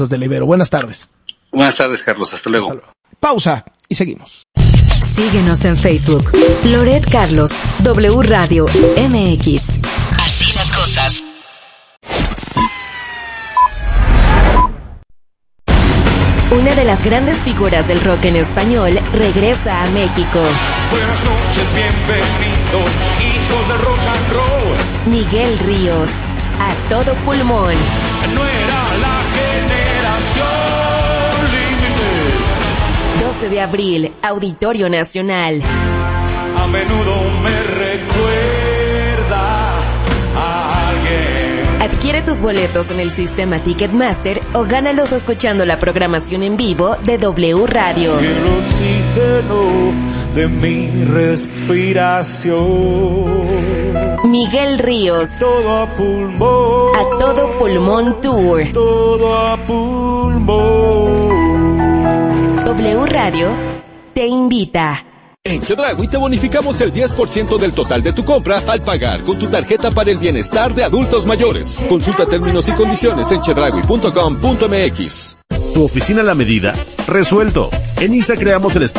de la Ibero. Buenas tardes. Buenas tardes, Carlos. Hasta luego. Pausa y seguimos. Síguenos en Facebook. Loret Carlos, W Radio MX. Así las cosas. Una de las grandes figuras del rock en español regresa a México. Buenas noches, bienvenidos, hijos del rock and roll. Miguel Ríos, a todo pulmón. No era la generación límite. 12 de abril, Auditorio Nacional. A menudo me recuerda a alguien. Adquiere tus boletos en el sistema Ticketmaster o gánalos escuchando la programación en vivo de W Radio. El oxígeno de mi respiración. Miguel Ríos. Todo a pulmón. A todo pulmón tour. Todo a pulmón. W Radio te invita. En Chedraui te bonificamos el 10% del total de tu compra al pagar con tu tarjeta para el bienestar de adultos mayores. Consulta términos y condiciones en chedraui.com.mx. Tu oficina a la medida, resuelto. En ISA creamos el espacio